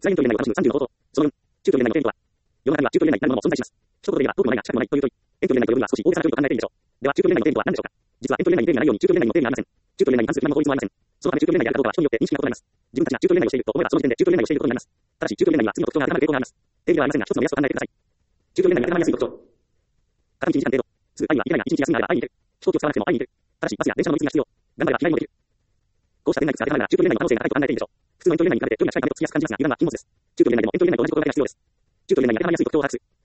在遠距離恋愛を楽しむ30の方法。その4、中距離恋愛の定義とは、世の中には中距離恋愛なるものも存在します。一言で言えば、遠くもないが近くもないという問い。遠距離恋愛というには少し大げさな距離と考えていいでしょう。では、中距離恋愛の定義とは何でしょうか。実は遠距離恋愛に定義がないように中距離恋愛の定義がありません。中距離恋愛に関する今の法律もありません。そのため中距離恋愛であるかどうかは人によって認識が異なります。自分たちが中距離恋愛をしていると思えばその時点で中距離恋愛をしていることになります。ただし中距離恋愛には次の特徴が当てはまる傾向があります。定義ではありませんが、一つの目安と考えてください。中距離恋愛に当てはまりやすい特徴。片道1時間程度。すぐ会いには行けないが1日休みがあれば会いに行ける。飛行機を使わなくても会いに行ける。ただしバスや電車の乗り継ぎが必要。頑張れば日帰りもできる。こうした点がいくつか当てはまるなら中距離恋愛の可能性が高いと考えていいでしょう。普通の遠距離恋愛に比べて距離が近いためとっつきやすく感じますが、油断は禁物です。中距離恋愛でも遠距離恋愛と同じことを繰り返す必要です。中距離恋愛に当てはまりやすい特徴を把握する。